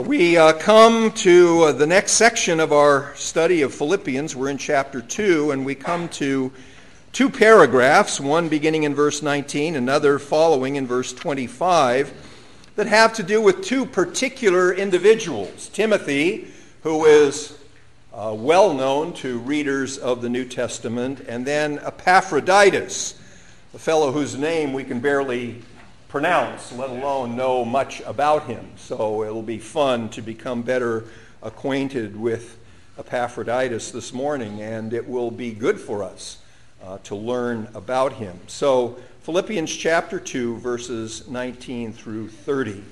We come to the next section of our study of Philippians. We're in chapter 2, and we come to two paragraphs, one beginning in verse 19, another following in verse 25, that have to do with two particular individuals. Timothy, who is well known to readers of the New Testament, and then Epaphroditus, a fellow whose name we can barely pronounce, let alone know much about him. So it'll be fun to become better acquainted with Epaphroditus this morning, and it will be good for us to learn about him. So Philippians chapter 2, verses 19 through 30.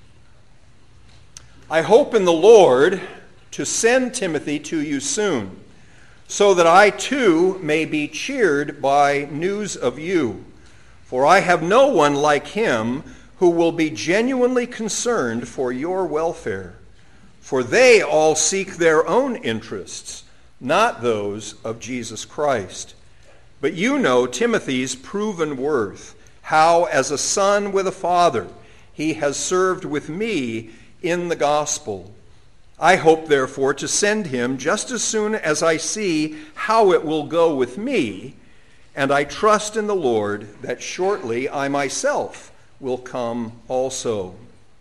I hope in the Lord to send Timothy to you soon, so that I too may be cheered by news of you. For I have no one like him who will be genuinely concerned for your welfare. For they all seek their own interests, not those of Jesus Christ. But you know Timothy's proven worth, how as a son with a father he has served with me in the gospel. I hope, therefore, to send him just as soon as I see how it will go with me, and I trust in the Lord that shortly I myself will come also.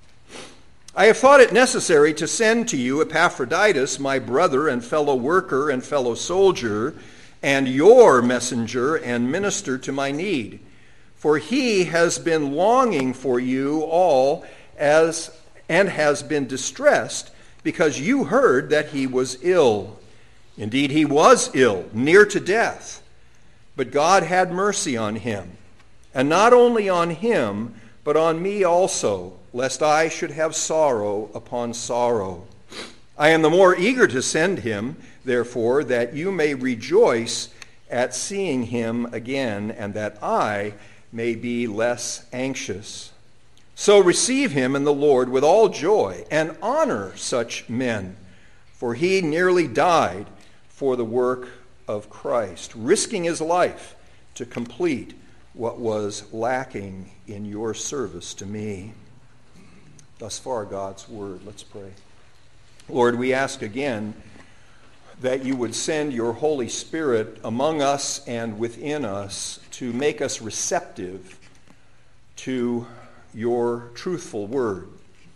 I have thought it necessary to send to you Epaphroditus, my brother and fellow worker and fellow soldier, and your messenger and minister to my need. For he has been longing for you all and has been distressed because you heard that he was ill. Indeed, he was ill, near to death. But God had mercy on him, and not only on him, but on me also, lest I should have sorrow upon sorrow. I am the more eager to send him, therefore, that you may rejoice at seeing him again, and that I may be less anxious. So receive him in the Lord with all joy, and honor such men, for he nearly died for the work of Christ, risking his life to complete what was lacking in your service to me. Thus far, God's word. Let's pray. Lord, we ask again that you would send your Holy Spirit among us and within us to make us receptive to your truthful word.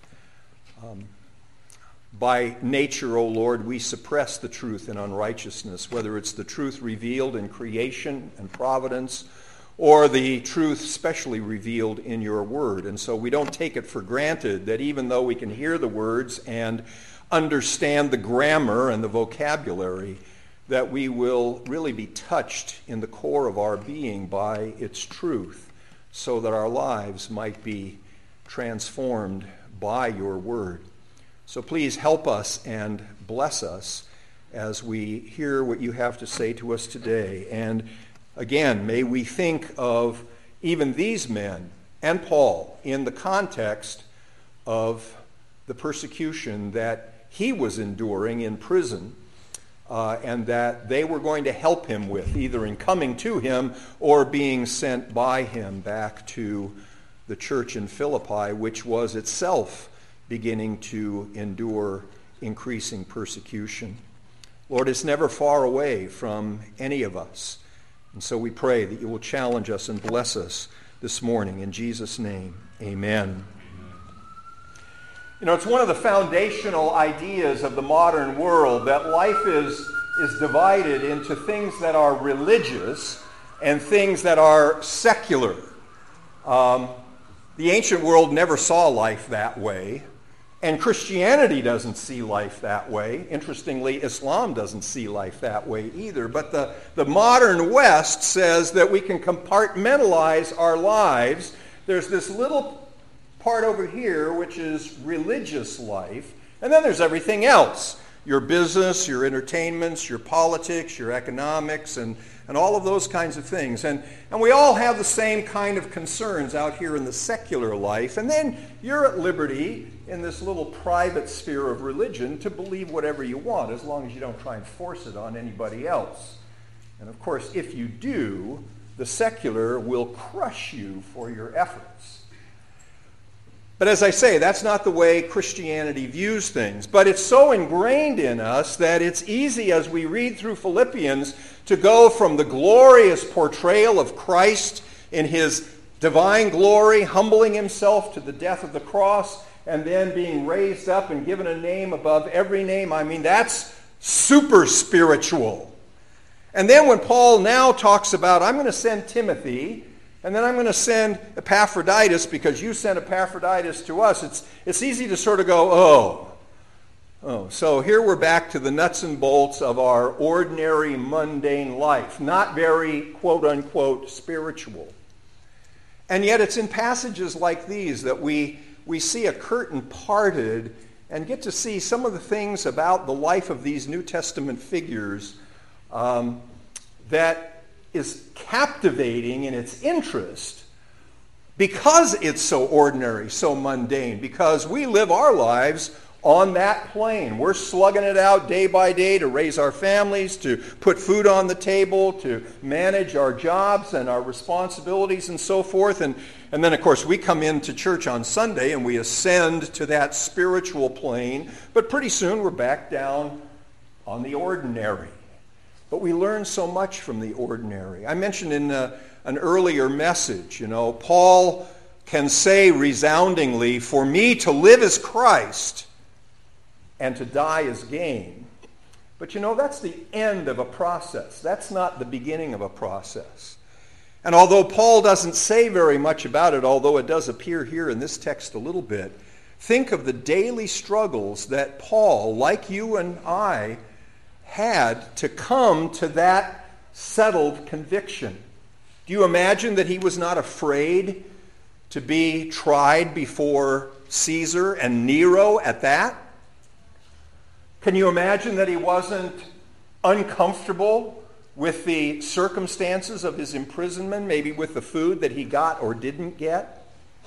By nature, O Lord, we suppress the truth in unrighteousness, whether it's the truth revealed in creation and providence, or the truth specially revealed in your word. And so we don't take it for granted that even though we can hear the words and understand the grammar and the vocabulary, that we will really be touched in the core of our being by its truth, so that our lives might be transformed by your word. So please help us and bless us as we hear what you have to say to us today. And again, may we think of even these men and Paul in the context of the persecution that he was enduring in prison, and that they were going to help him with, either in coming to him or being sent by him back to the church in Philippi, which was itself beginning to endure increasing persecution. Lord, it's never far away from any of us. And so we pray that you will challenge us and bless us this morning. In Jesus' name, amen. You know, it's one of the foundational ideas of the modern world that life is divided into things that are religious and things that are secular. The ancient world never saw life that way. And Christianity doesn't see life that way. Interestingly, Islam doesn't see life that way either. But the modern West says that we can compartmentalize our lives. There's this little part over here, which is religious life. And then there's everything else. Your business, your entertainments, your politics, your economics, and all of those kinds of things. And we all have the same kind of concerns out here in the secular life. And then you're at liberty in this little private sphere of religion to believe whatever you want, as long as you don't try and force it on anybody else. And of course, if you do, the secular will crush you for your efforts. But as I say, that's not the way Christianity views things. But it's so ingrained in us that it's easy as we read through Philippians to go from the glorious portrayal of Christ in his divine glory, humbling himself to the death of the cross, and then being raised up and given a name above every name. I mean, that's super spiritual. And then when Paul now talks about, I'm going to send Timothy, and then I'm going to send Epaphroditus because you sent Epaphroditus to us, it's easy to sort of go, so here we're back to the nuts and bolts of our ordinary, mundane life. Not very, quote-unquote, spiritual. And yet it's in passages like these that we see a curtain parted and get to see some of the things about the life of these New Testament figures that is captivating in its interest because it's so ordinary, so mundane, because we live our lives on that plane. We're slugging it out day by day to raise our families, to put food on the table, to manage our jobs and our responsibilities and so forth. And then, of course, we come into church on Sunday and we ascend to that spiritual plane. But pretty soon we're back down on the ordinary. But we learn so much from the ordinary. I mentioned in an earlier message, Paul can say resoundingly, for me to live is Christ and to die is gain. But that's the end of a process. That's not the beginning of a process. And although Paul doesn't say very much about it, although it does appear here in this text a little bit, think of the daily struggles that Paul, like you and I, had to come to that settled conviction. Do you imagine that he was not afraid to be tried before Caesar and Nero at that? Can you imagine that he wasn't uncomfortable with the circumstances of his imprisonment, maybe with the food that he got or didn't get?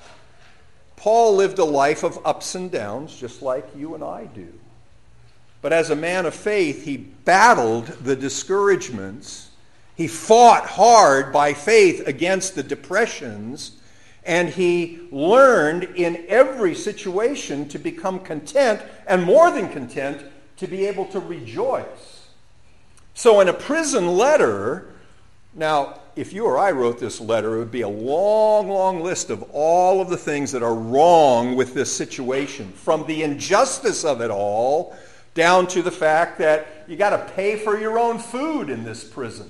Paul lived a life of ups and downs, just like you and I do. But as a man of faith, he battled the discouragements. He fought hard by faith against the depressions. And he learned in every situation to become content, and more than content, to be able to rejoice. So in a prison letter, now, if you or I wrote this letter, it would be a long, long list of all of the things that are wrong with this situation, from the injustice of it all down to the fact that you got to pay for your own food in this prison.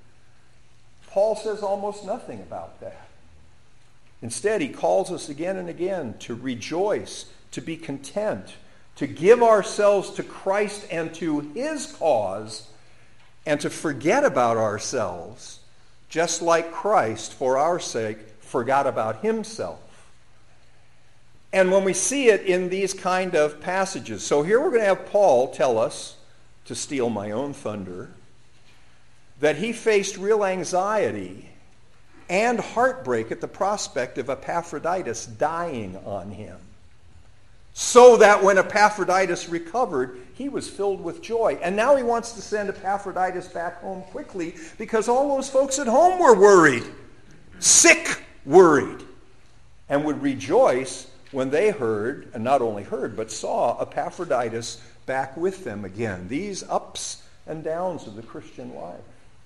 Paul says almost nothing about that. Instead, he calls us again and again to rejoice, to be content, to give ourselves to Christ and to his cause, and to forget about ourselves, just like Christ, for our sake, forgot about himself. And when we see it in these kind of passages, so here we're going to have Paul tell us, to steal my own thunder, that he faced real anxiety and heartbreak at the prospect of Epaphroditus dying on him. So that when Epaphroditus recovered, he was filled with joy. And now he wants to send Epaphroditus back home quickly because all those folks at home were worried, sick worried, and would rejoice when they heard, and not only heard, but saw Epaphroditus back with them again. These ups and downs of the Christian life.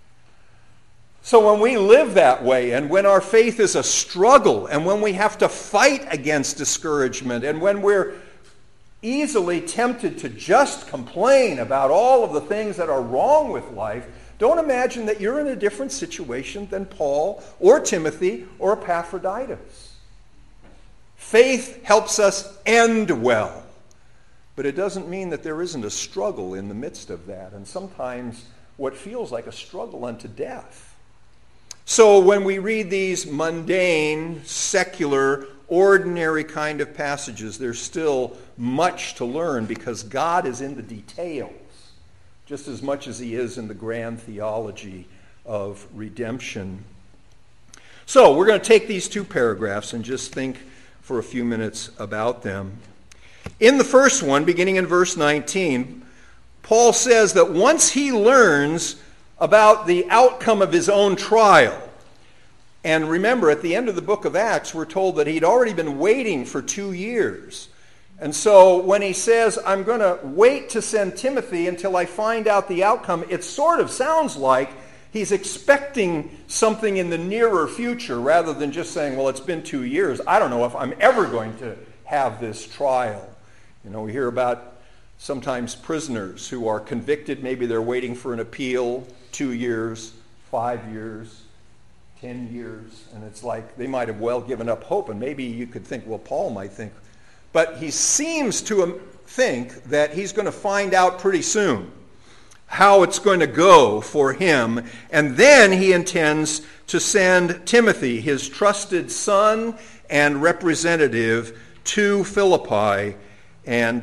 So when we live that way, and when our faith is a struggle, and when we have to fight against discouragement, and when we're easily tempted to just complain about all of the things that are wrong with life, don't imagine that you're in a different situation than Paul or Timothy or Epaphroditus. Faith helps us end well, but it doesn't mean that there isn't a struggle in the midst of that, and sometimes what feels like a struggle unto death. So when we read these mundane, secular, ordinary kind of passages, there's still much to learn because God is in the details just as much as he is in the grand theology of redemption. So we're going to take these two paragraphs and just think for a few minutes about them. In the first one, beginning in verse 19, Paul says that once he learns about the outcome of his own trial, And remember, at the end of the book of Acts, we're told that he'd already been waiting for 2 years. And so when he says, I'm going to wait to send Timothy until I find out the outcome, it sort of sounds like he's expecting something in the nearer future rather than just saying, well, it's been 2 years. I don't know if I'm ever going to have this trial. You know, we hear about sometimes prisoners who are convicted. Maybe they're waiting for an appeal, 2 years, 5 years, 10 years. And it's like they might have well given up hope. And maybe you could think, well, Paul might think. But he seems to think that he's going to find out pretty soon how it's going to go for him. And then he intends to send Timothy, his trusted son and representative, to Philippi. And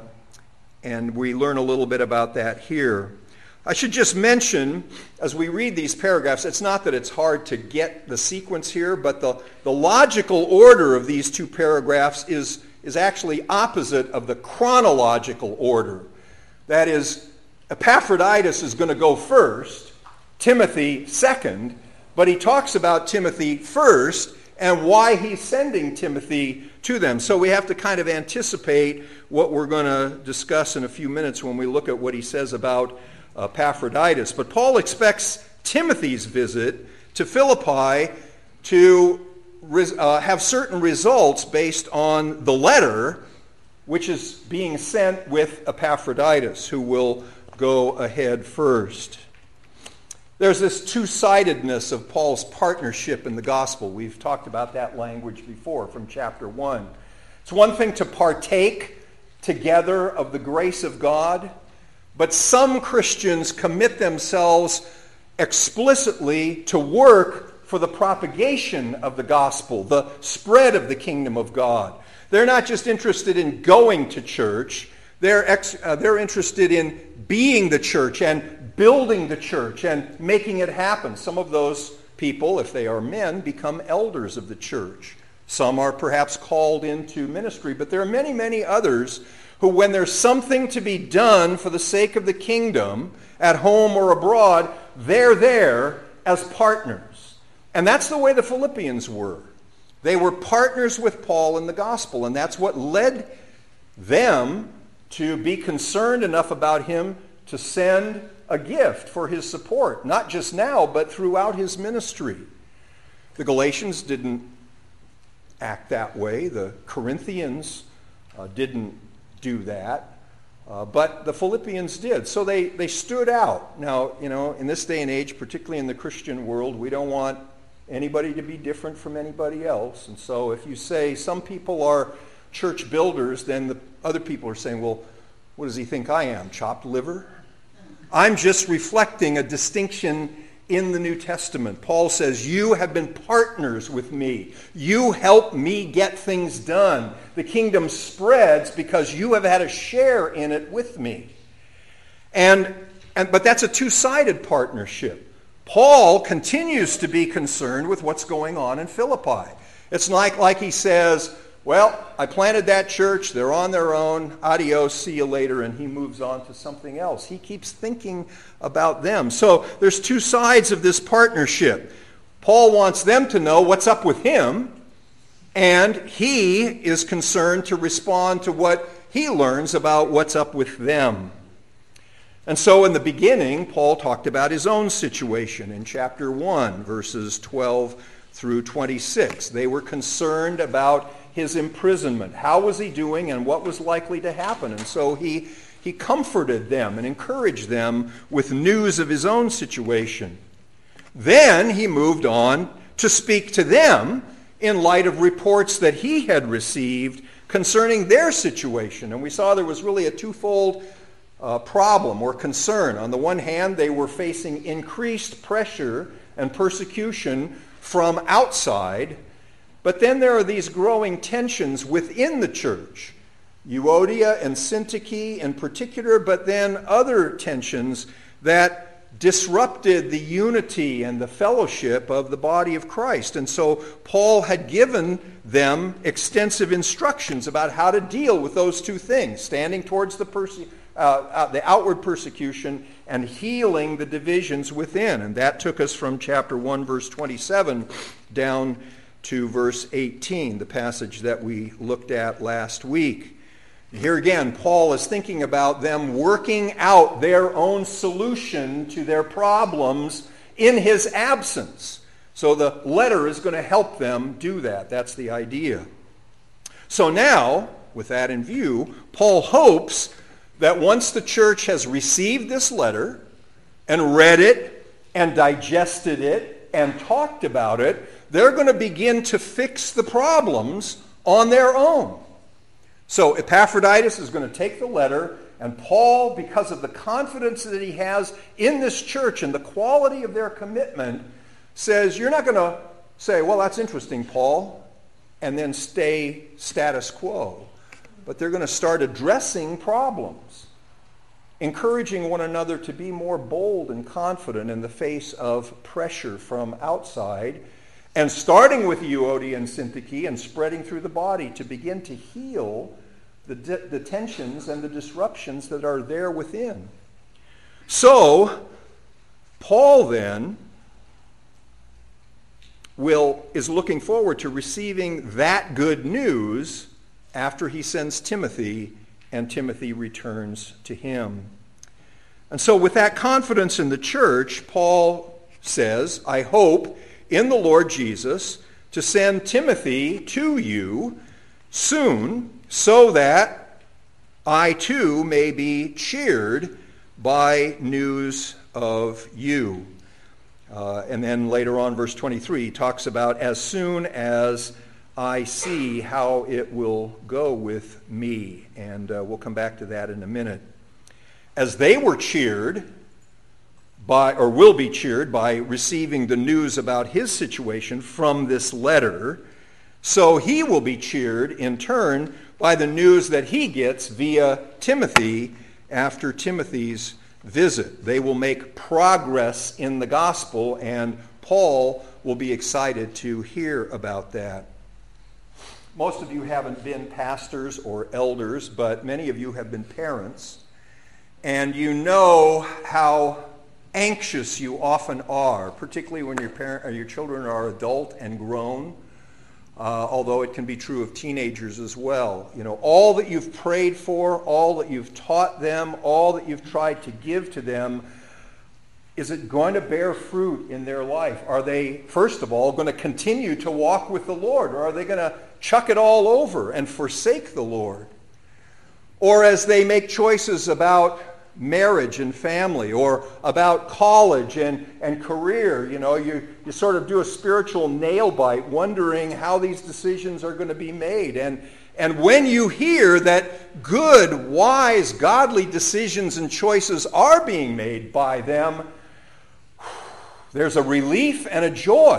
we learn a little bit about that here. I should just mention, as we read these paragraphs, it's not that it's hard to get the sequence here, but the logical order of these two paragraphs is actually opposite of the chronological order. That is, Epaphroditus is going to go first, Timothy second, but he talks about Timothy first and why he's sending Timothy to them. So we have to kind of anticipate what we're going to discuss in a few minutes when we look at what he says about Epaphroditus. But Paul expects Timothy's visit to Philippi to have certain results based on the letter which is being sent with Epaphroditus, who will go ahead first. There's this two-sidedness of Paul's partnership in the gospel. We've talked about that language before from chapter 1. It's one thing to partake together of the grace of God, but some Christians commit themselves explicitly to work for the propagation of the gospel, the spread of the kingdom of God. They're not just interested in going to church. They're interested in being the church and building the church and making it happen. Some of those people, if they are men, become elders of the church. Some are perhaps called into ministry, but there are many, many others who, when there's something to be done for the sake of the kingdom, at home or abroad, they're there as partners. And that's the way the Philippians were. They were partners with Paul in the gospel, and that's what led them to be concerned enough about him to send a gift for his support, not just now, but throughout his ministry. The Galatians didn't act that way. The Corinthians didn't do that. But the Philippians did. So they stood out. Now, you know, in this day and age, particularly in the Christian world, we don't want anybody to be different from anybody else. And so if you say some people are church builders, then the other people are saying, well, what does he think I am, chopped liver? I'm just reflecting a distinction in the New Testament. Paul says, you have been partners with me. You help me get things done. The kingdom spreads because you have had a share in it with me. But that's a two-sided partnership. Paul continues to be concerned with what's going on in Philippi. It's like he says, well, I planted that church, they're on their own, adios, see you later, and he moves on to something else. He keeps thinking about them. So there's two sides of this partnership. Paul wants them to know what's up with him, and he is concerned to respond to what he learns about what's up with them. And so in the beginning, Paul talked about his own situation in chapter 1, verses 12 through 26. They were concerned about his imprisonment. How was he doing and what was likely to happen? And so he comforted them and encouraged them with news of his own situation. Then he moved on to speak to them in light of reports that he had received concerning their situation. And we saw there was really a twofold problem or concern. On the one hand, they were facing increased pressure and persecution from outside, but then there are these growing tensions within the church, Euodia and Syntyche in particular, but then other tensions that disrupted the unity and the fellowship of the body of Christ. And so Paul had given them extensive instructions about how to deal with those two things, standing towards the the outward persecution and healing the divisions within. And that took us from chapter 1, verse 27 down to verse 18, the passage that we looked at last week. Here again, Paul is thinking about them working out their own solution to their problems in his absence. So the letter is going to help them do that. That's the idea. So now, with that in view, Paul hopes that once the church has received this letter and read it and digested it and talked about it, they're going to begin to fix the problems on their own. So Epaphroditus is going to take the letter, and Paul, because of the confidence that he has in this church and the quality of their commitment, says, you're not going to say, well, that's interesting, Paul, and then stay status quo. But they're going to start addressing problems, encouraging one another to be more bold and confident in the face of pressure from outside, and starting with Euodia and Syntyche and spreading through the body to begin to heal the tensions and the disruptions that are there within. So, Paul then is looking forward to receiving that good news after he sends Timothy and Timothy returns to him. And so with that confidence in the church, Paul says, I hope in the Lord Jesus to send Timothy to you soon, so that I too may be cheered by news of you. And then later on, verse 23, talks about as soon as I see how it will go with me. And we'll come back to that in a minute. As they were cheered by, or will be cheered by receiving the news about his situation from this letter, so he will be cheered in turn by the news that he gets via Timothy after Timothy's visit. They will make progress in the gospel, and Paul will be excited to hear about that. Most of you haven't been pastors or elders, but many of you have been parents, and you know how anxious you often are, particularly when your children are adult and grown, although it can be true of teenagers as well. You know, all that you've prayed for, all that you've taught them, all that you've tried to give to them, is it going to bear fruit in their life? Are they, first of all, going to continue to walk with the Lord, or are they going to chuck it all over and forsake the Lord? Or as they make choices about marriage and family, or about college and career, you know, you sort of do a spiritual nail bite wondering how these decisions are going to be made. And when you hear that good, wise, godly decisions and choices are being made by them, there's a relief and a joy.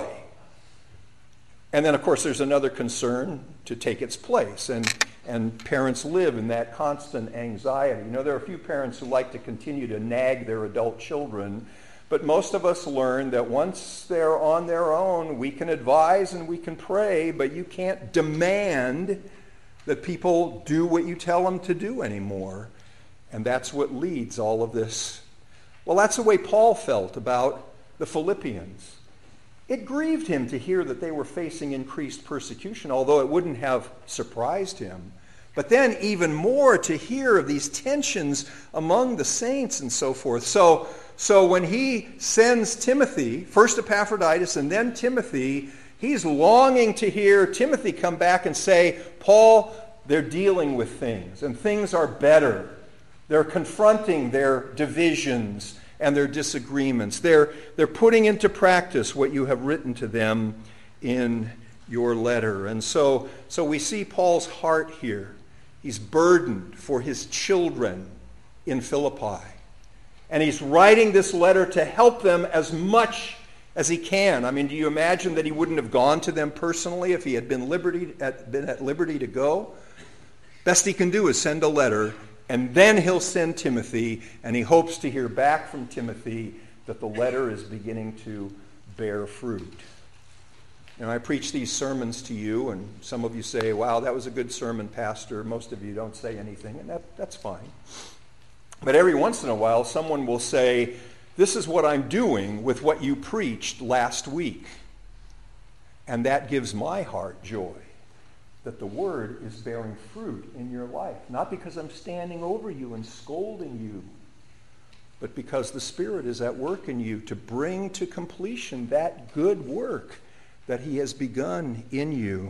And then, of course, there's another concern to take its place. And parents live in that constant anxiety. You know, there are a few parents who like to continue to nag their adult children, but most of us learn that once they're on their own, we can advise and we can pray, but you can't demand that people do what you tell them to do anymore. And that's what leads all of this. Well, that's the way Paul felt about the Philippians. It grieved him to hear that they were facing increased persecution, although it wouldn't have surprised him. But then even more to hear of these tensions among the saints and so forth. So when he sends Timothy, first Epaphroditus and then Timothy, he's longing to hear Timothy come back and say, Paul, they're dealing with things, and things are better. They're confronting their divisions and their disagreements. They're putting into practice what you have written to them in your letter. And so we see Paul's heart here. He's burdened for his children in Philippi. And he's writing this letter to help them as much as he can. I mean, do you imagine that he wouldn't have gone to them personally if he had been at liberty to go? Best he can do is send a letter, and then he'll send Timothy, and he hopes to hear back from Timothy that the letter is beginning to bear fruit. And I preach these sermons to you, and some of you say, wow, that was a good sermon, Pastor. Most of you don't say anything, and that's fine. But every once in a while, someone will say, this is what I'm doing with what you preached last week. And that gives my heart joy, that the word is bearing fruit in your life. Not because I'm standing over you and scolding you, but because the Spirit is at work in you to bring to completion that good work that he has begun in you.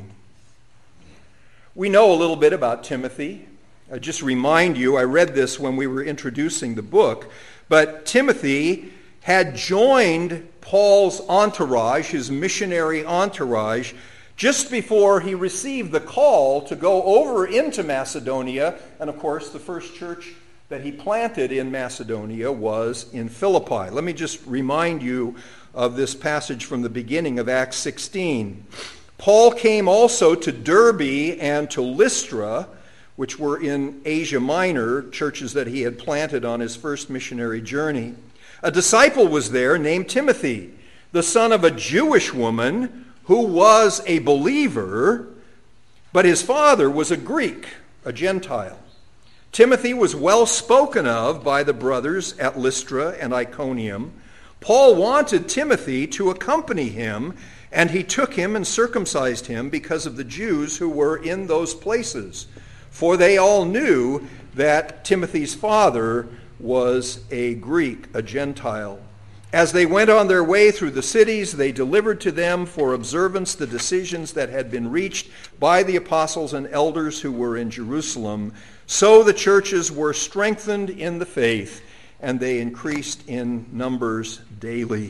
We know a little bit about Timothy. I just remind you, I read this when we were introducing the book, but Timothy had joined Paul's entourage, his missionary entourage, just before he received the call to go over into Macedonia. And of course, the first church that he planted in Macedonia was in Philippi. Let me just remind you of this passage from the beginning of Acts 16. Paul came also to Derbe and to Lystra, which were in Asia Minor, churches that he had planted on his first missionary journey. A disciple was there named Timothy, the son of a Jewish woman who was a believer, but his father was a Greek, a Gentile. Timothy was well spoken of by the brothers at Lystra and Iconium. Paul wanted Timothy to accompany him, and he took him and circumcised him because of the Jews who were in those places. For they all knew that Timothy's father was a Greek, a Gentile. As they went on their way through the cities, they delivered to them for observance the decisions that had been reached by the apostles and elders who were in Jerusalem. So the churches were strengthened in the faith, and they increased in numbers daily.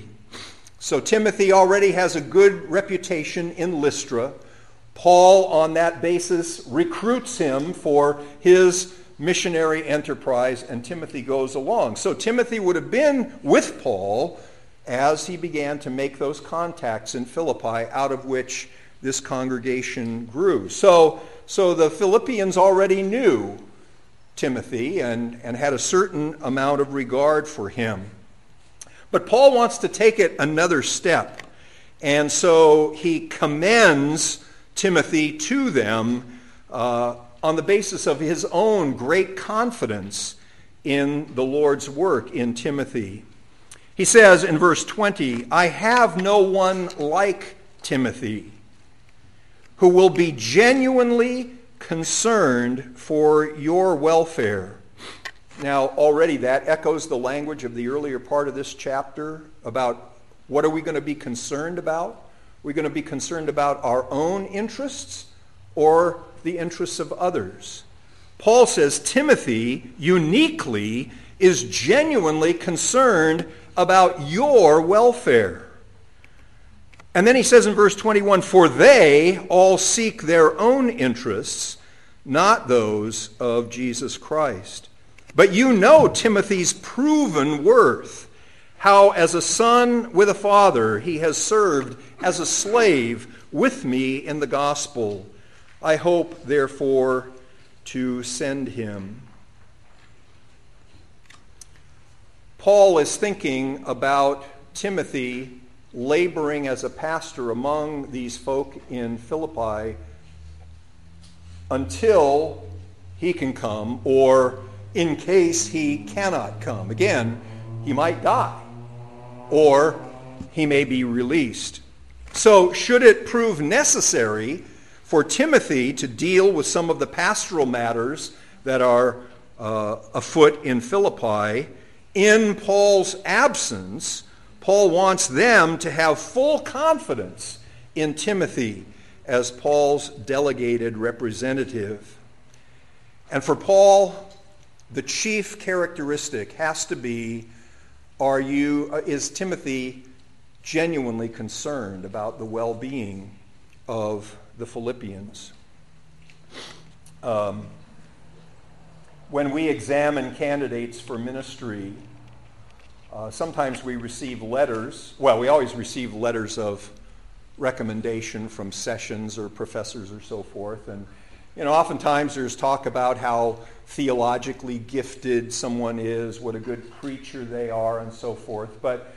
So Timothy already has a good reputation in Lystra. Paul, on that basis, recruits him for his missionary enterprise, and Timothy goes along. So Timothy would have been with Paul as he began to make those contacts in Philippi, out of which this congregation grew. So the Philippians already knew Timothy and had a certain amount of regard for him. But Paul wants to take it another step, and so he commends Timothy to them on the basis of his own great confidence in the Lord's work in Timothy. He says in verse 20, I have no one like Timothy who will be genuinely concerned for your welfare. Now, already that echoes the language of the earlier part of this chapter about what are we going to be concerned about? Are we going to be concerned about our own interests or the interests of others? Paul says Timothy uniquely is genuinely concerned about your welfare. And then he says in verse 21, for they all seek their own interests, not those of Jesus Christ. But you know Timothy's proven worth, how as a son with a father he has served as a slave with me in the gospel. I hope, therefore, to send him. Paul is thinking about Timothy laboring as a pastor among these folk in Philippi until he can come, or in case he cannot come. Again, he might die, or he may be released. So, should it prove necessary for Timothy to deal with some of the pastoral matters that are afoot in Philippi, in Paul's absence, Paul wants them to have full confidence in Timothy as Paul's delegated representative. And for Paul, the chief characteristic has to be, is Timothy genuinely concerned about the well-being of the Philippians? When we examine candidates for ministry, sometimes we receive letters. Well, we always receive letters of recommendation from sessions or professors or so forth. And, oftentimes there's talk about how theologically gifted someone is, what a good preacher they are, and so forth. But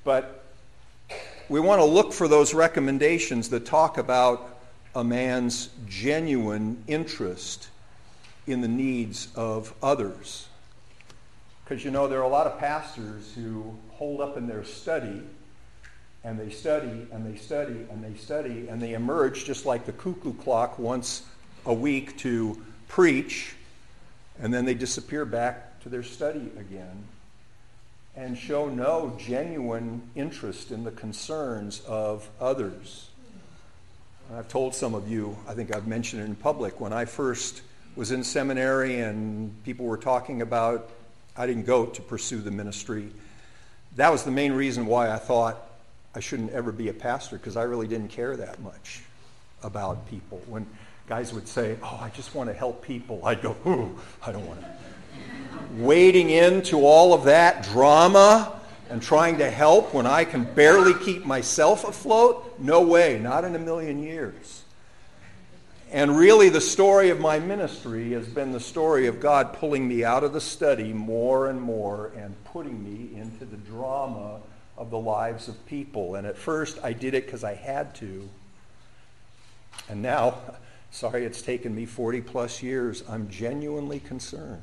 we want to look for those recommendations that talk about a man's genuine interest in the needs of others. Because, there are a lot of pastors who hold up in their study, and they study, and they study, and they study, and they emerge just like the cuckoo clock once a week to preach, and then they disappear back to their study again and show no genuine interest in the concerns of others. I've told some of you, I think I've mentioned it in public, when I first was in seminary and people were talking about, I didn't go to pursue the ministry. That was the main reason why I thought I shouldn't ever be a pastor, because I really didn't care that much about people. When guys would say, "Oh, I just want to help people," I'd go, "Ooh, I don't want to." Wading into all of that drama and trying to help when I can barely keep myself afloat? No way, not in a million years. And really the story of my ministry has been the story of God pulling me out of the study more and more and putting me into the drama of the lives of people. And at first I did it because I had to. And now, sorry it's taken me 40 plus years, I'm genuinely concerned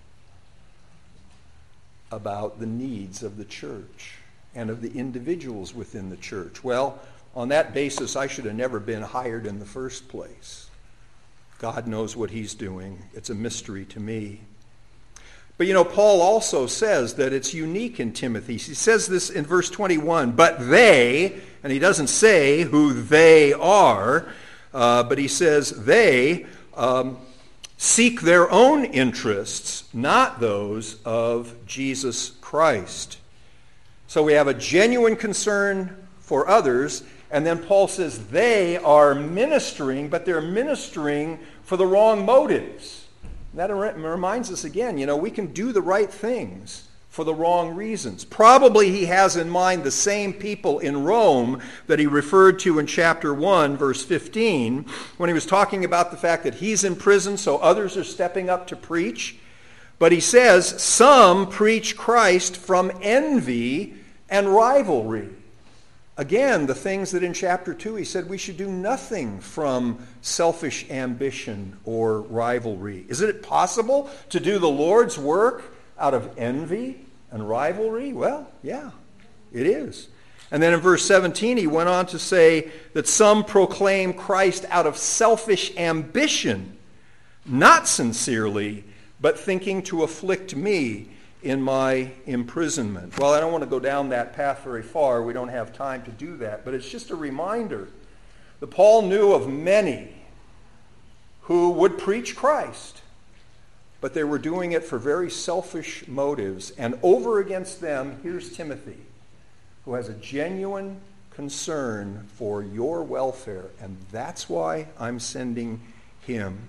about the needs of the church and of the individuals within the church. Well, on that basis, I should have never been hired in the first place. God knows what he's doing. It's a mystery to me. But Paul also says that it's unique in Timothy. He says this in verse 21, but they, and he doesn't say who they are, but he says they seek their own interests, not those of Jesus Christ. So we have a genuine concern for others, and then Paul says they are ministering, but they're ministering for the wrong motives. And that reminds us again, we can do the right things for the wrong reasons. Probably he has in mind the same people in Rome that he referred to in chapter 1, verse 15, when he was talking about the fact that he's in prison, so others are stepping up to preach. But he says, some preach Christ from envy and rivalry. Again, the things that in chapter 2 he said we should do nothing from selfish ambition or rivalry. Is it possible to do the Lord's work out of envy and rivalry? Well, yeah, it is. And then in verse 17, he went on to say that some proclaim Christ out of selfish ambition, not sincerely, but thinking to afflict me in my imprisonment. Well, I don't want to go down that path very far. We don't have time to do that. But it's just a reminder that Paul knew of many who would preach Christ, but they were doing it for very selfish motives. And over against them, here's Timothy, who has a genuine concern for your welfare. And that's why I'm sending him.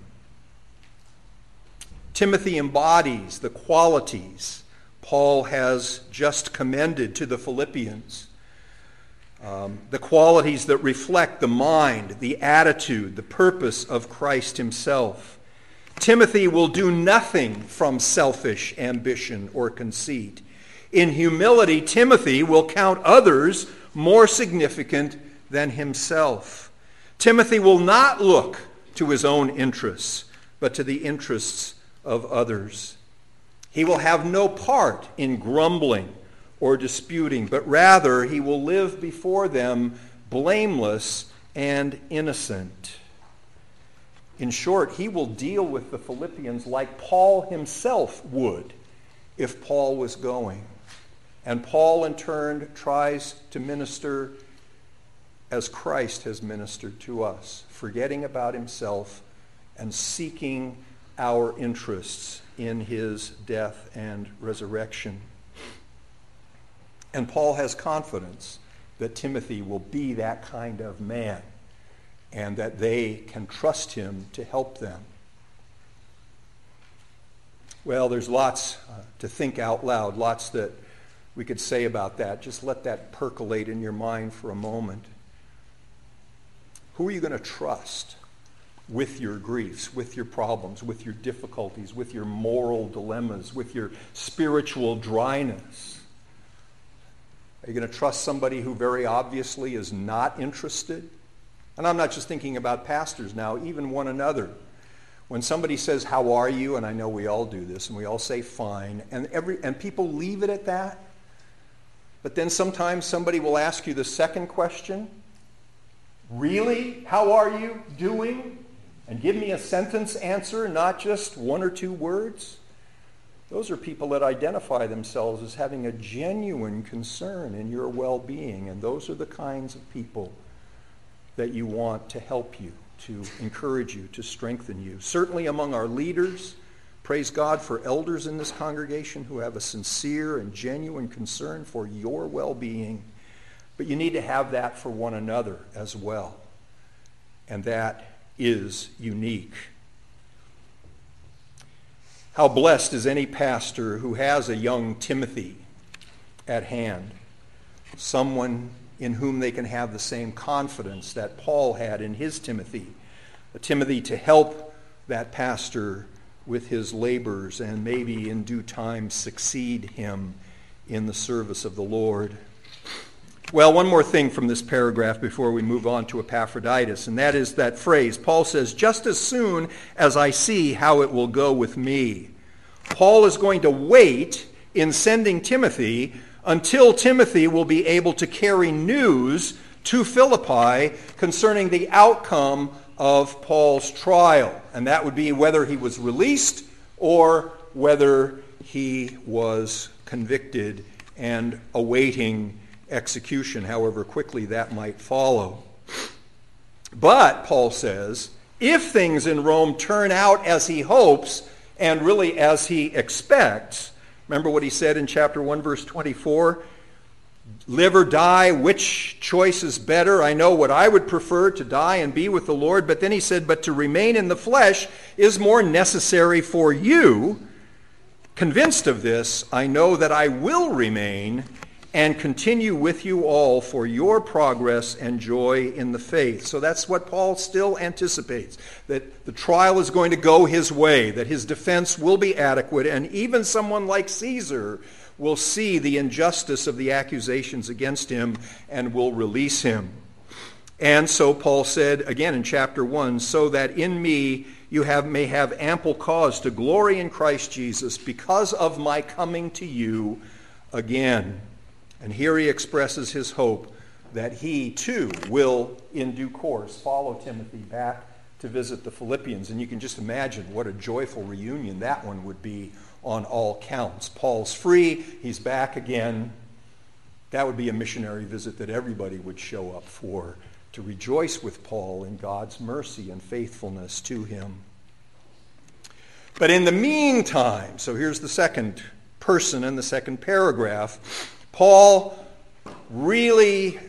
Timothy embodies the qualities Paul has just commended to the Philippians. The qualities that reflect the mind, the attitude, the purpose of Christ himself. Timothy will do nothing from selfish ambition or conceit. In humility, Timothy will count others more significant than himself. Timothy will not look to his own interests, but to the interests of others. He will have no part in grumbling or disputing, but rather he will live before them blameless and innocent. In short, he will deal with the Philippians like Paul himself would if Paul was going. And Paul, in turn, tries to minister as Christ has ministered to us, forgetting about himself and seeking our interests in his death and resurrection. And Paul has confidence that Timothy will be that kind of man and that they can trust him to help them. Well, there's lots to think out loud, lots that we could say about that. Just let that percolate in your mind for a moment. Who are you going to trust with your griefs, with your problems, with your difficulties, with your moral dilemmas, with your spiritual dryness? Are you going to trust somebody who very obviously is not interested? And I'm not just thinking about pastors now, even one another. When somebody says, "How are you?" and I know we all do this, and we all say fine, and people leave it at that. But then sometimes somebody will ask you the second question, "Really? How are you doing?" And give me a sentence answer, not just one or two words. Those are people that identify themselves as having a genuine concern in your well-being, and those are the kinds of people that you want to help you, to encourage you, to strengthen you. Certainly among our leaders, praise God for elders in this congregation who have a sincere and genuine concern for your well-being. But you need to have that for one another as well. And that is unique. How blessed is any pastor who has a young Timothy at hand, someone in whom they can have the same confidence that Paul had in his Timothy, a Timothy to help that pastor with his labors and maybe in due time succeed him in the service of the Lord. Well, one more thing from this paragraph before we move on to Epaphroditus, and that is that phrase. Paul says, "Just as soon as I see how it will go with me." Paul is going to wait in sending Timothy until Timothy will be able to carry news to Philippi concerning the outcome of Paul's trial. And that would be whether he was released or whether he was convicted and awaiting execution, however quickly that might follow. But, Paul says, if things in Rome turn out as he hopes and really as he expects, remember what he said in chapter 1, verse 24? Live or die, which choice is better? I know what I would prefer, to die and be with the Lord. But then he said, but to remain in the flesh is more necessary for you. Convinced of this, I know that I will remain and continue with you all for your progress and joy in the faith. So that's what Paul still anticipates, that the trial is going to go his way, that his defense will be adequate, and even someone like Caesar will see the injustice of the accusations against him and will release him. And so Paul said, again in chapter 1, so that in me you may have ample cause to glory in Christ Jesus because of my coming to you again. And here he expresses his hope that he too will, in due course, follow Timothy back to visit the Philippians. And you can just imagine what a joyful reunion that one would be on all counts. Paul's free, he's back again. That would be a missionary visit that everybody would show up for, to rejoice with Paul in God's mercy and faithfulness to him. But in the meantime, so here's the second person in the second paragraph, Paul really,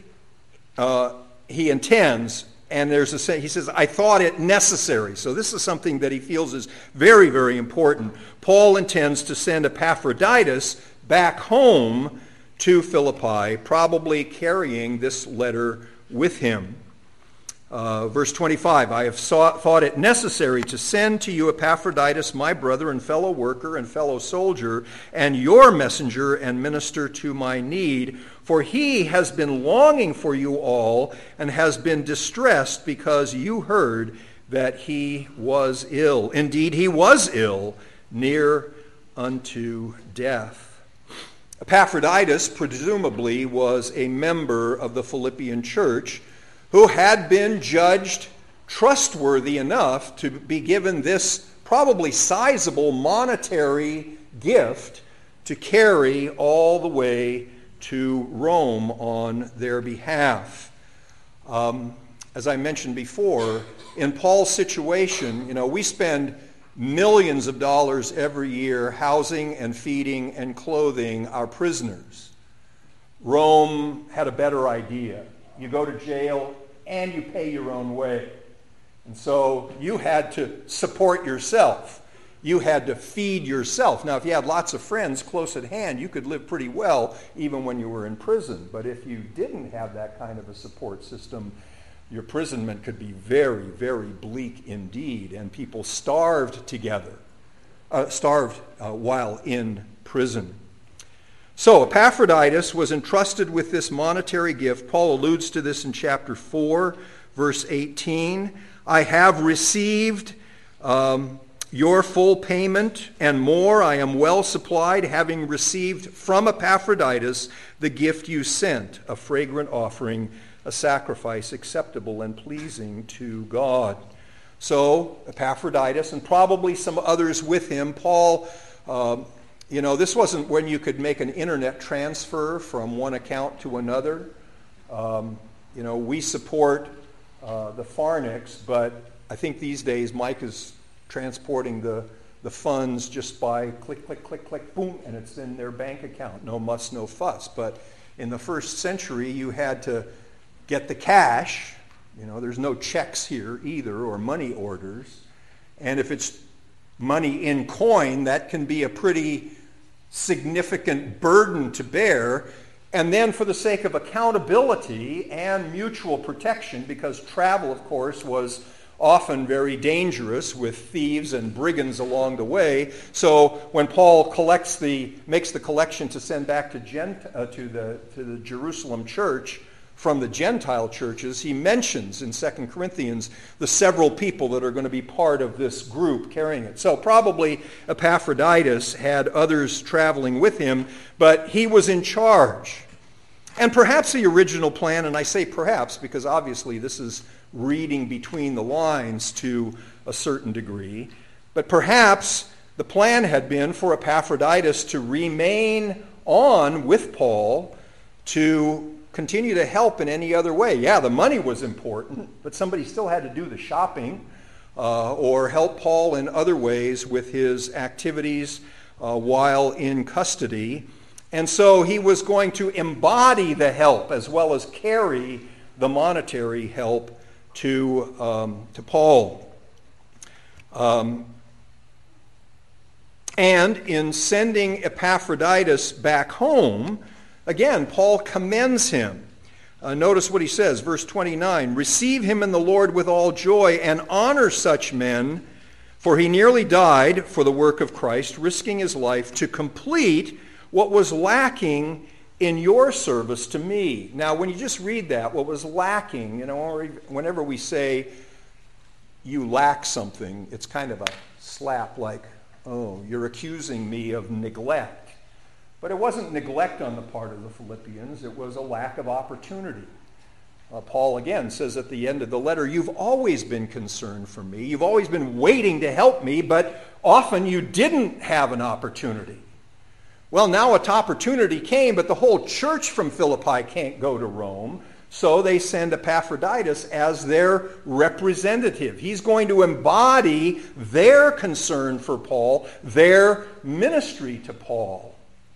he intends, and he says, I thought it necessary. So this is something that he feels is very, very important. Paul intends to send Epaphroditus back home to Philippi, probably carrying this letter with him. Verse 25, I have thought it necessary to send to you Epaphroditus, my brother and fellow worker and fellow soldier, and your messenger and minister to my need, for he has been longing for you all and has been distressed because you heard that he was ill. Indeed, he was ill, near unto death. Epaphroditus presumably was a member of the Philippian church who had been judged trustworthy enough to be given this probably sizable monetary gift to carry all the way to Rome on their behalf. As I mentioned before, in Paul's situation, we spend millions of dollars every year housing and feeding and clothing our prisoners. Rome had a better idea. You go to jail and you pay your own way. And so you had to support yourself. You had to feed yourself. Now, if you had lots of friends close at hand, you could live pretty well even when you were in prison. But if you didn't have that kind of a support system, your imprisonment could be very, very bleak indeed. And people starved while in prison. So Epaphroditus was entrusted with this monetary gift. Paul alludes to this in chapter 4, verse 18. I have received Your full payment and more I am well supplied, having received from Epaphroditus the gift you sent, a fragrant offering, a sacrifice acceptable and pleasing to God. So Epaphroditus, and probably some others with him, Paul, this wasn't when you could make an internet transfer from one account to another. We support the Farniks, but I think these days Mike is transporting the funds just by click, click, click, click, boom, and it's in their bank account. No muss, no fuss. But in the first century, you had to get the cash. There's no checks here either, or money orders. And if it's money in coin, that can be a pretty significant burden to bear. And then for the sake of accountability and mutual protection, because travel, of course, was often very dangerous with thieves and brigands along the way. So when Paul makes the collection to send back to the Jerusalem church from the Gentile churches, he mentions in 2 Corinthians the several people that are going to be part of this group carrying it. So probably Epaphroditus had others traveling with him, but he was in charge. And perhaps the original plan, and I say perhaps because obviously this is reading between the lines to a certain degree, but perhaps the plan had been for Epaphroditus to remain on with Paul to continue to help in any other way. Yeah, the money was important, but somebody still had to do the shopping or help Paul in other ways with his activities while in custody. And so he was going to embody the help as well as carry the monetary help to Paul. And in sending Epaphroditus back home, again, Paul commends him. Notice what he says, verse 29, "Receive him in the Lord with all joy and honor such men, for he nearly died for the work of Christ, risking his life to complete what was lacking in your service to me." Now, when you just read that, what was lacking, whenever we say you lack something, it's kind of a slap like, oh, you're accusing me of neglect. But it wasn't neglect on the part of the Philippians. It was a lack of opportunity. Paul again says at the end of the letter, you've always been concerned for me. You've always been waiting to help me, but often you didn't have an opportunity. Well, now an opportunity came, but the whole church from Philippi can't go to Rome, so they send Epaphroditus as their representative. He's going to embody their concern for Paul, their ministry to Paul.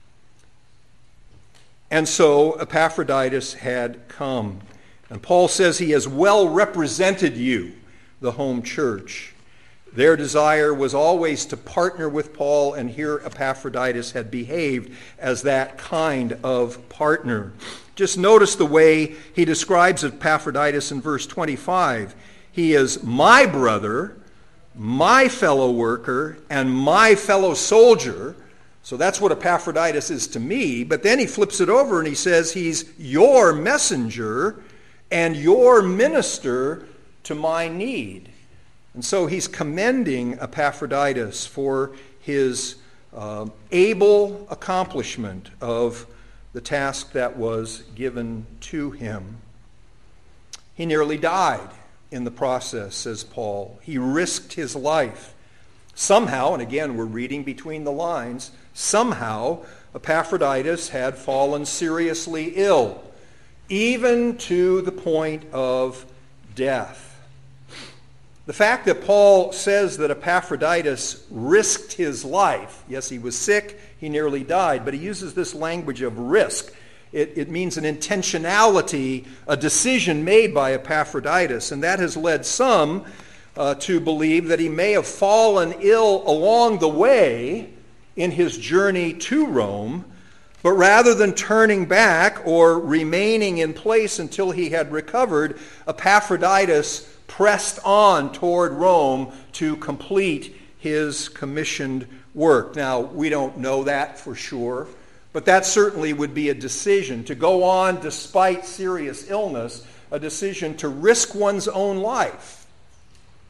And so Epaphroditus had come. And Paul says he has well represented you, the home church. Their desire was always to partner with Paul, and here Epaphroditus had behaved as that kind of partner. Just notice the way he describes Epaphroditus in verse 25. He is my brother, my fellow worker, and my fellow soldier. So that's what Epaphroditus is to me. But then he flips it over and he says he's your messenger and your minister to my need. And so he's commending Epaphroditus for his able accomplishment of the task that was given to him. He nearly died in the process, says Paul. He risked his life. Somehow, and again we're reading between the lines, somehow Epaphroditus had fallen seriously ill, even to the point of death. The fact that Paul says that Epaphroditus risked his life, yes, he was sick, he nearly died, but he uses this language of risk. It means an intentionality, a decision made by Epaphroditus, and that has led some to believe that he may have fallen ill along the way in his journey to Rome, but rather than turning back or remaining in place until he had recovered, Epaphroditus pressed on toward Rome to complete his commissioned work. Now, we don't know that for sure, but that certainly would be a decision to go on despite serious illness, a decision to risk one's own life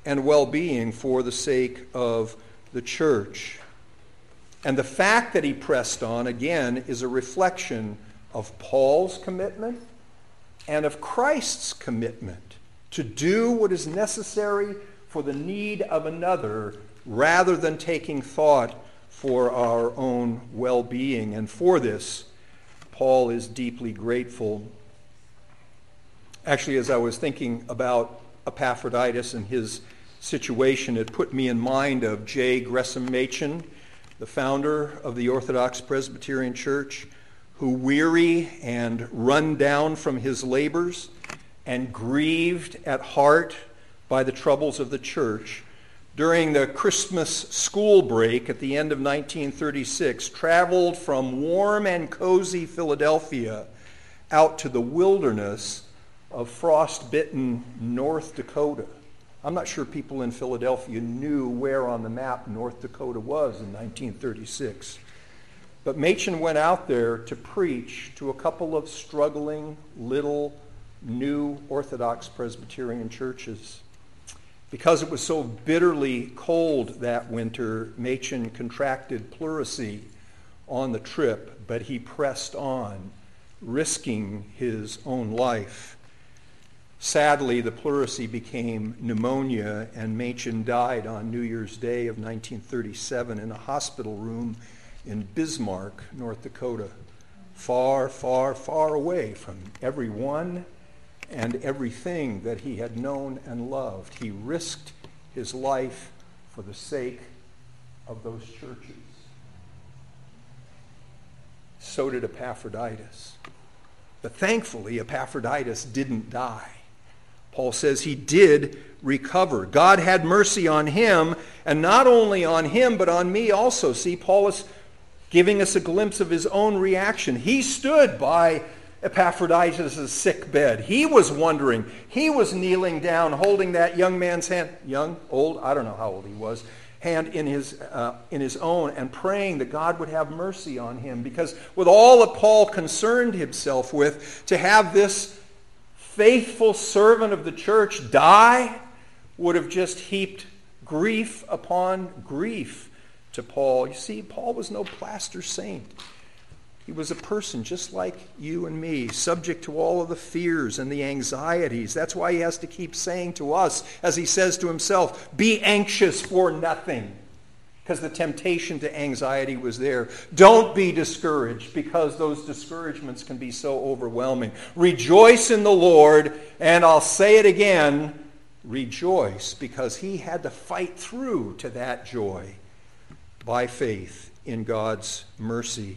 and well-being for the sake of the church. And the fact that he pressed on, again, is a reflection of Paul's commitment and of Christ's commitment to do what is necessary for the need of another rather than taking thought for our own well-being. And for this, Paul is deeply grateful. Actually, as I was thinking about Epaphroditus and his situation, it put me in mind of J. Gresham Machen, the founder of the Orthodox Presbyterian Church, who, weary and run down from his labors and grieved at heart by the troubles of the church, during the Christmas school break at the end of 1936, traveled from warm and cozy Philadelphia out to the wilderness of frost-bitten North Dakota. I'm not sure people in Philadelphia knew where on the map North Dakota was in 1936. But Machen went out there to preach to a couple of struggling little new Orthodox Presbyterian churches. Because it was so bitterly cold that winter, Machen contracted pleurisy on the trip, but he pressed on, risking his own life. Sadly, the pleurisy became pneumonia, and Machen died on New Year's Day of 1937 in a hospital room in Bismarck, North Dakota, far, far, far away from everyone and everything that he had known and loved. He risked his life for the sake of those churches. So did Epaphroditus. But thankfully, Epaphroditus didn't die. Paul says he did recover. God had mercy on him, and not only on him, but on me also. See, Paul is giving us a glimpse of his own reaction. He stood by Epaphroditus' sick bed. He was wondering. He was kneeling down, holding that young man's hand, young, old, I don't know how old he was, hand in his own, and praying that God would have mercy on him. Because with all that Paul concerned himself with, to have this faithful servant of the church die would have just heaped grief upon grief to Paul. You see, Paul was no plaster saint. He was a person just like you and me, subject to all of the fears and the anxieties. That's why he has to keep saying to us, as he says to himself, be anxious for nothing, because the temptation to anxiety was there. Don't be discouraged, because those discouragements can be so overwhelming. Rejoice in the Lord, and I'll say it again, rejoice, because he had to fight through to that joy by faith in God's mercy.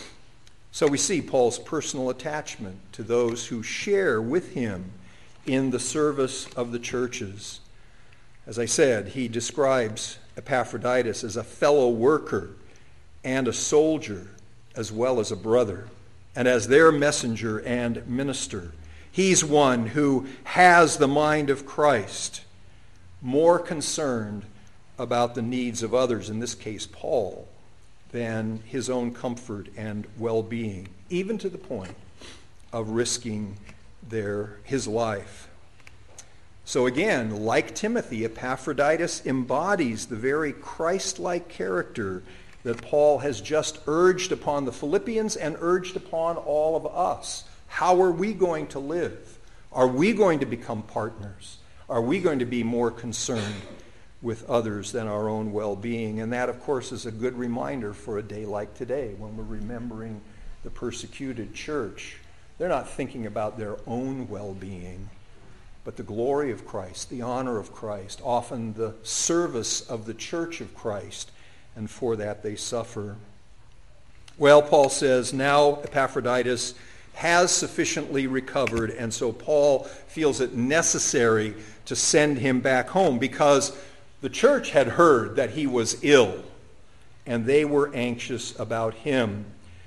So we see Paul's personal attachment to those who share with him in the service of the churches. As I said, he describes Epaphroditus as a fellow worker and a soldier, as well as a brother, and as their messenger and minister. He's one who has the mind of Christ, more concerned about the needs of others, in this case Paul, than his own comfort and well-being, even to the point of risking his life. So again, like Timothy, Epaphroditus embodies the very Christ-like character that Paul has just urged upon the Philippians and urged upon all of us. How are we going to live? Are we going to become partners? Are we going to be more concerned with others than our own well-being? And that, of course, is a good reminder for a day like today when we're remembering the persecuted church. They're not thinking about their own well-being, but the glory of Christ, the honor of Christ, often the service of the church of Christ, and for that they suffer. Well, Paul says, now Epaphroditus has sufficiently recovered, and so Paul feels it necessary to send him back home because the church had heard that he was ill, and they were anxious about him.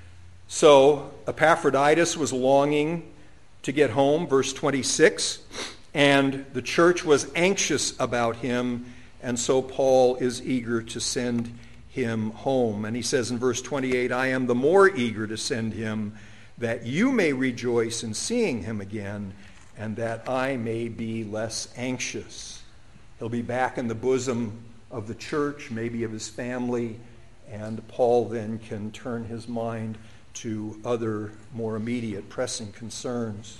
So Epaphroditus was longing to get home, verse 26, and the church was anxious about him, and so Paul is eager to send him home. And he says in verse 28, I am the more eager to send him, that you may rejoice in seeing him again, and that I may be less anxious. He'll be back in the bosom of the church, maybe of his family, and Paul then can turn his mind to other more immediate, pressing concerns.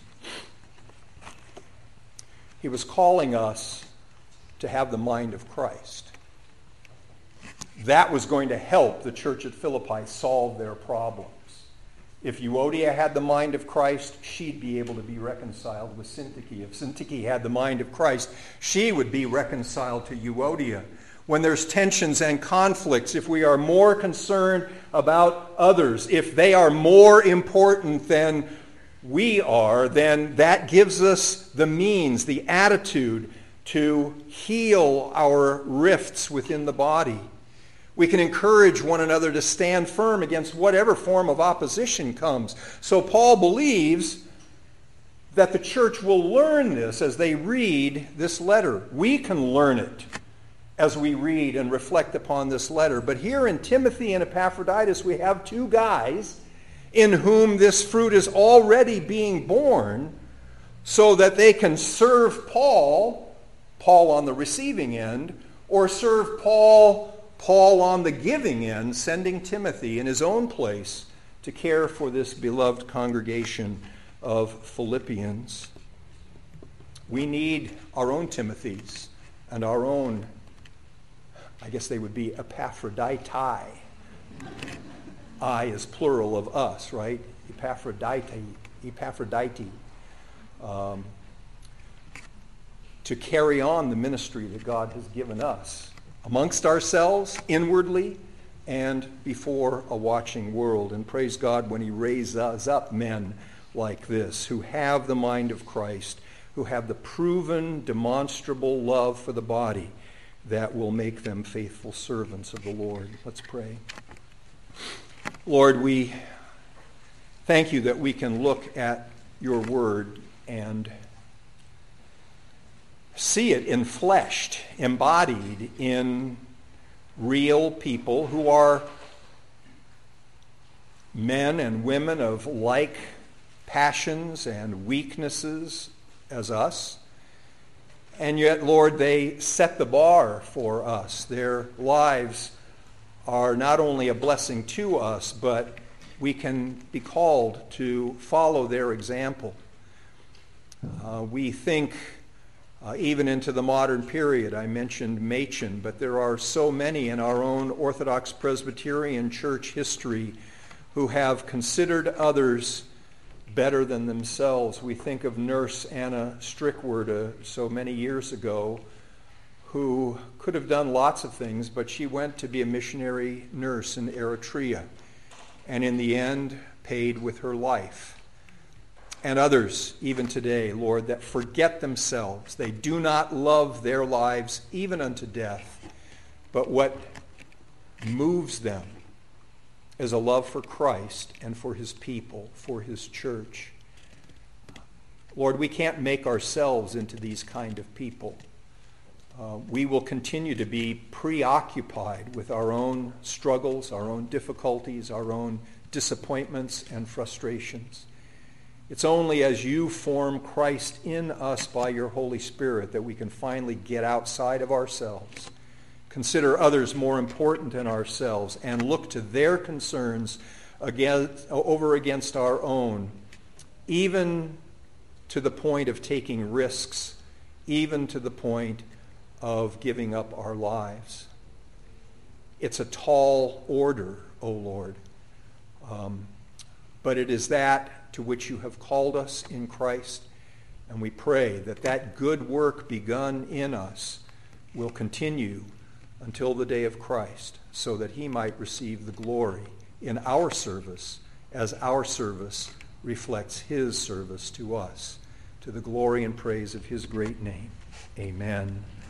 He was calling us to have the mind of Christ. That was going to help the church at Philippi solve their problems. If Euodia had the mind of Christ, she'd be able to be reconciled with Syntyche. If Syntyche had the mind of Christ, she would be reconciled to Euodia. When there's tensions and conflicts, if we are more concerned about others, if they are more important than we are, then that gives us the means, the attitude to heal our rifts within the body. We can encourage one another to stand firm against whatever form of opposition comes. So Paul believes that the church will learn this as they read this letter. We can learn it as we read and reflect upon this letter. But here in Timothy and Epaphroditus, we have two guys in whom this fruit is already being born so that they can serve Paul on the receiving end, or serve Paul on the giving end, sending Timothy in his own place to care for this beloved congregation of Philippians. We need our own Timothys and our own, I guess they would be Epaphroditi. I is plural of us, right? Epaphroditi. To carry on the ministry that God has given us amongst ourselves, inwardly, and before a watching world. And praise God when he raises up men like this, who have the mind of Christ, who have the proven, demonstrable love for the body that will make them faithful servants of the Lord. Let's pray. Lord, we thank you that we can look at your word and see it enfleshed, embodied in real people who are men and women of like passions and weaknesses as us. And yet, Lord, they set the bar for us. Their lives are not only a blessing to us, but we can be called to follow their example. We think even into the modern period. I mentioned Machen, but there are so many in our own Orthodox Presbyterian Church history who have considered others better than themselves. We think of Nurse Anna Strickwood so many years ago, who could have done lots of things, but she went to be a missionary nurse in Eritrea, and in the end paid with her life. And others, even today, Lord, that forget themselves. They do not love their lives even unto death. But what moves them is a love for Christ and for his people, for his church. Lord, we can't make ourselves into these kind of people. We will continue to be preoccupied with our own struggles, our own difficulties, our own disappointments and frustrations. It's only as you form Christ in us by your Holy Spirit that we can finally get outside of ourselves, consider others more important than ourselves, and look to their concerns over against our own, even to the point of taking risks, even to the point of giving up our lives. It's a tall order, O Lord, but it is that to which you have called us in Christ, and we pray that that good work begun in us will continue until the day of Christ, so that he might receive the glory in our service as our service reflects his service to us, to the glory and praise of his great name. Amen.